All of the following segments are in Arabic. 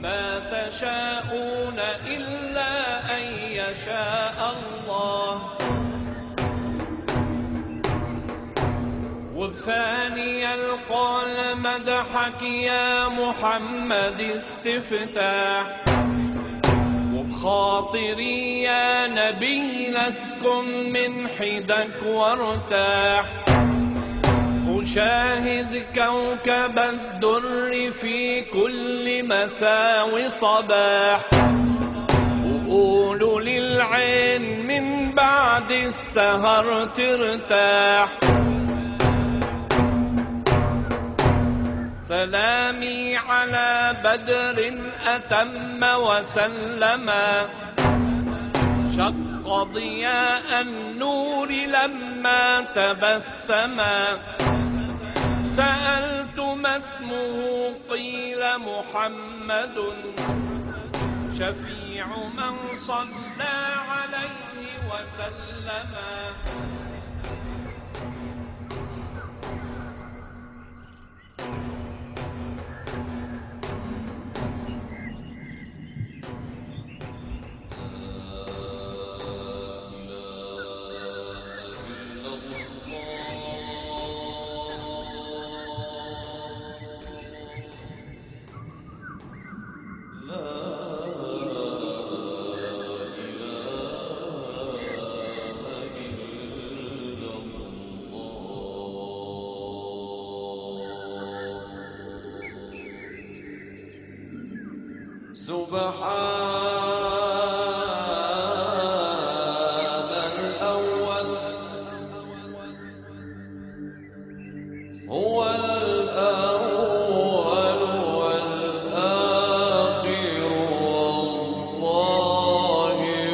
وما تشاءون إلا أن يشاء الله. وبثاني القول مدحك يا محمد استفتاح، وبخاطري يا نبي لاسكن من حدك وارتاح. أشاهد كوكب الدر في كل مساء وصباح، وقولوا للعين من بعد السهر ترتاح. سلامي على بدر أتم وسلما، شق ضياء النور لما تبسما. سألت ما اسمه قيل محمد، شفيع من صلى عليه وسلما. سبحان الأول هو الأول والآخر والظاهر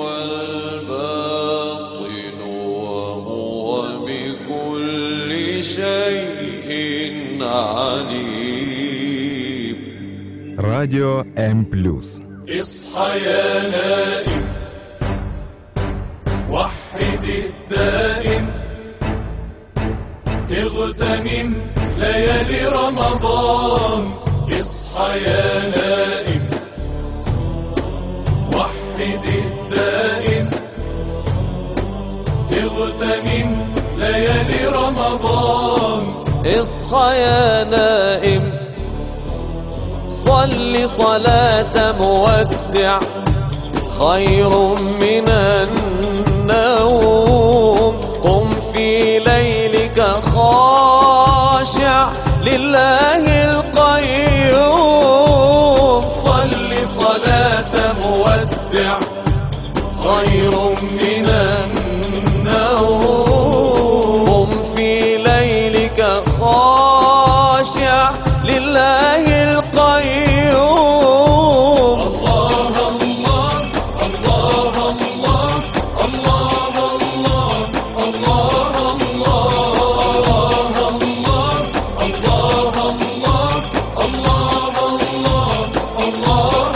والباطن وهو بكل شيء عليم. راديو M+. اصحى يا نائم، وحد الدائم، اغتنم ليالي رمضان. اصحى يا نائم، وحد الدائم، اغتنم ليالي رمضان. اصحى يا نائم، صل صلاة مودع خير من النوم. قم في ليلك خاشع لله القيوم. صل صلاة مودع خير من النوم. قم في ليلك خاشع لله القيوم. الله الله الله الله الله الله الله الله الله الله الله الله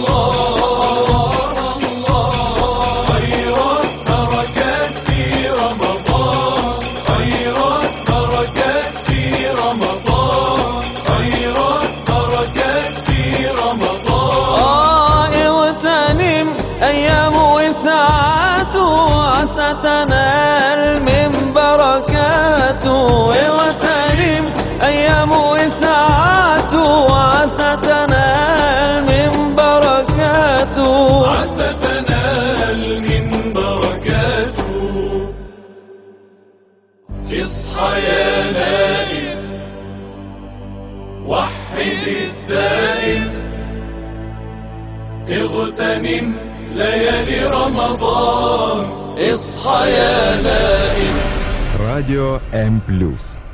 الله. خيرات بركات في رمضان، خيرات بركات في رمضان، خيرات بركات في رمضان. اغتنم أيام وساعاته عسى تنال من بركاته. اغتنم أيام وساعاته عسى تنال من بركاته. عسى تنال من بركاته. اصحى يا نائم، وحد الدائم، اغتنم ليالي رمضان. اصحى يا نائم. راديو M+.